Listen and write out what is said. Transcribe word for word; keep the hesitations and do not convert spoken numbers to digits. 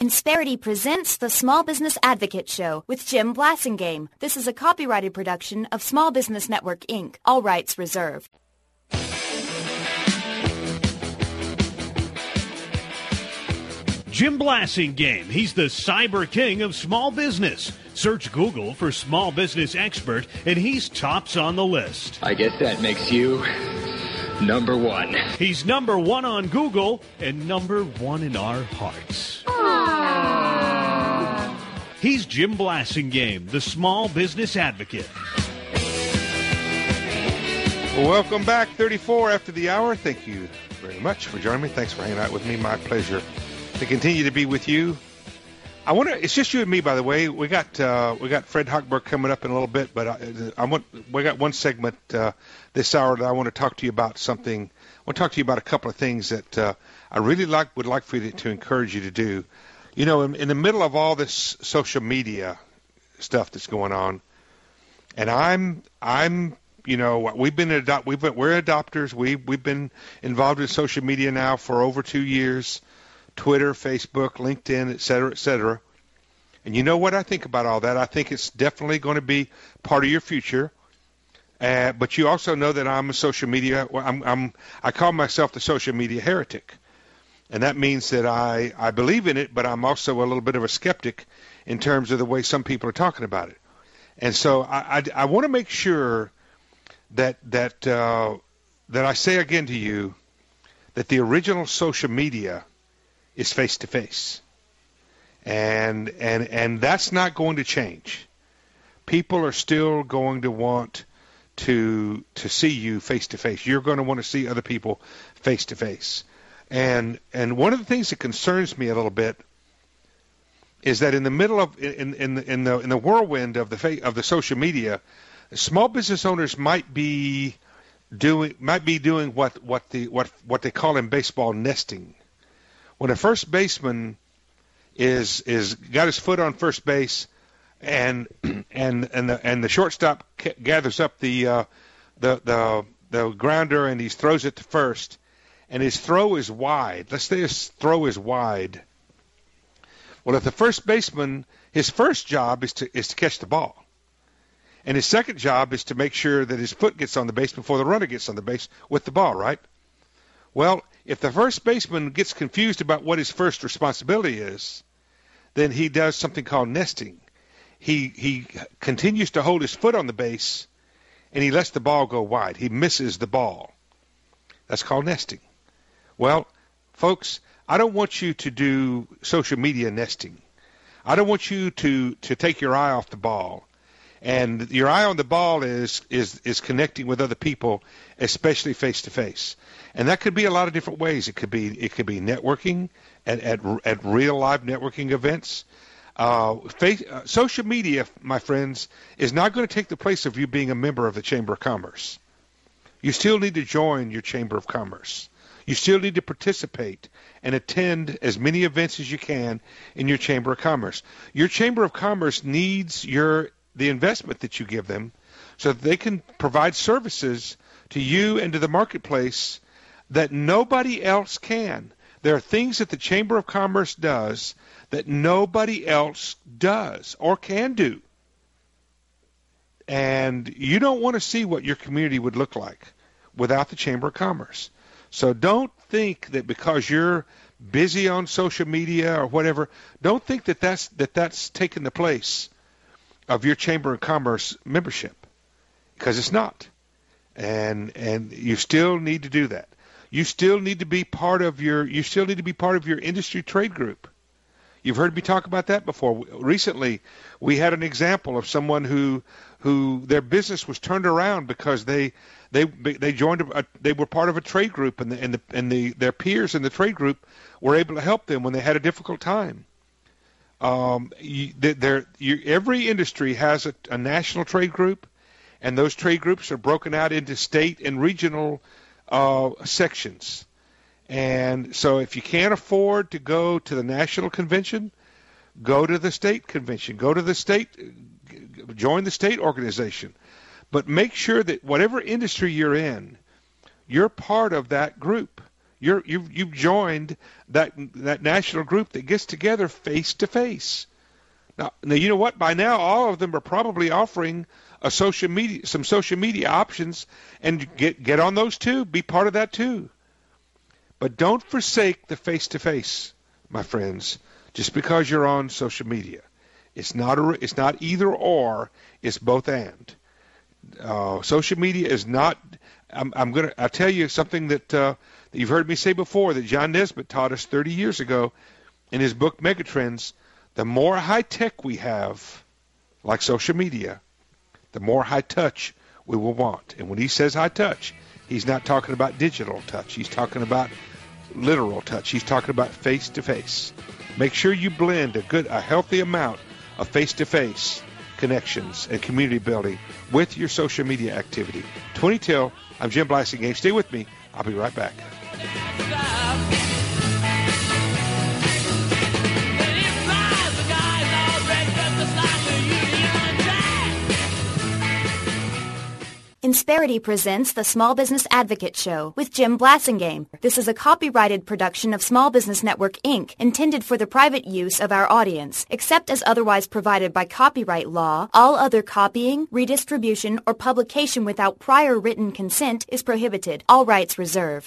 Insperity presents the Small Business Advocate Show with Jim Blasingame. This is a copyrighted production of Small Business Network, Incorporated. All rights reserved. Jim Blasingame. He's the cyber king of small business. Search Google for small business expert, and he's tops on the list. I guess that makes you number one. He's number one on Google and number one in our hearts. Aww. He's Jim Blasingame, the small business advocate. Welcome back, thirty-four after the hour. Thank you very much for joining me. Thanks for hanging out with me. My pleasure to continue to be with you. I want to. It's just you and me, by the way. We got uh, we got Fred Hochberg coming up in a little bit, but I, I want we got one segment uh, this hour that I want to talk to you about something. I want to talk to you about a couple of things that uh, I really like would like for you to, to encourage you to do. You know, in, in the middle of all this social media stuff that's going on, and I'm I'm you know we've been adopt we've been, we're adopters. We we've been involved in social media now for over two years. Twitter, Facebook, LinkedIn, et cetera, et cetera. And you know what I think about all that? I think it's definitely going to be part of your future. Uh, but you also know that I'm a social media, well, I'm, I'm, I call myself the social media heretic. And that means that I, I believe in it, but I'm also a little bit of a skeptic in terms of the way some people are talking about it. And so I, I, I want to make sure that, that, uh, that I say again to you that the original social media is face-to-face. And and and that's not going to change. People are still going to want to to see you face-to-face. You're going to want to see other people face-to-face. And and one of the things that concerns me a little bit is that in the middle of in in the in the in the whirlwind of the fa- of the social media, small business owners might be doing might be doing what what the what what they call in baseball nesting. When a first baseman is is got his foot on first base, and and and the and the shortstop gathers up the uh, the the the grounder and he throws it to first, and his throw is wide. Let's say his throw is wide. Well, if the first baseman, his first job is to is to catch the ball, and his second job is to make sure that his foot gets on the base before the runner gets on the base with the ball, right? Well, if the first baseman gets confused about what his first responsibility is, then he does something called nesting. He he continues to hold his foot on the base, and he lets the ball go wide. He misses the ball. That's called nesting. Well, folks, I don't want you to do social media nesting. I don't want you to, to take your eye off the ball. And your eye on the ball is, is, is connecting with other people, especially face-to-face. And that could be a lot of different ways. It could be it could be networking at at, at real live networking events. Uh, face, uh, social media, my friends, is not going to take the place of you being a member of the Chamber of Commerce. You still need to join your Chamber of Commerce. You still need to participate and attend as many events as you can in your Chamber of Commerce. Your Chamber of Commerce needs your the investment that you give them so that they can provide services to you and to the marketplace that nobody else can. There are things that the Chamber of Commerce does that nobody else does or can do. And you don't want to see what your community would look like without the Chamber of Commerce. So don't think that because you're busy on social media or whatever, don't think that that's, that that's taken the place of your Chamber of Commerce membership, because it's not. And and you still need to do that. You still need to be part of your you still need to be part of your industry trade group. You've heard me talk about that before. Recently, we had an example of someone who who their business was turned around because they they they joined a, they were part of a trade group, and the and the and the their peers in the trade group were able to help them when they had a difficult time. Um, you, there you, every industry has a, a national trade group, and those trade groups are broken out into state and regional uh, sections. And so if you can't afford to go to the national convention, go to the state convention. Go to the state, join the state organization. But make sure that whatever industry you're in, you're part of that group. You're, you've, you've joined that that national group that gets together face to face. Now, now, you know what? By now, all of them are probably offering a social media, some social media options, and get get on those too. Be part of that too. But don't forsake the face to face, my friends. Just because you're on social media, it's not a, it's not either or. It's both and. Uh, social media is not. I'm, I'm gonna. I'll tell you something that. Uh, that you've heard me say before, that John Nesbitt taught us thirty years ago in his book Megatrends. The more high tech we have, like social media, the more high touch we will want. And when he says high touch, he's not talking about digital touch. He's talking about literal touch. He's talking about face to face. Make sure you blend a good, a healthy amount of face to face connections and community building with your social media activity. twenty till, I'm Jim Blasingame. Stay with me. I'll be right back. Insperity presents the Small Business Advocate Show with Jim Blasingame. This is a copyrighted production of Small Business Network, Incorporated, intended for the private use of our audience. Except as otherwise provided by copyright law, all other copying, redistribution, or publication without prior written consent is prohibited. All rights reserved.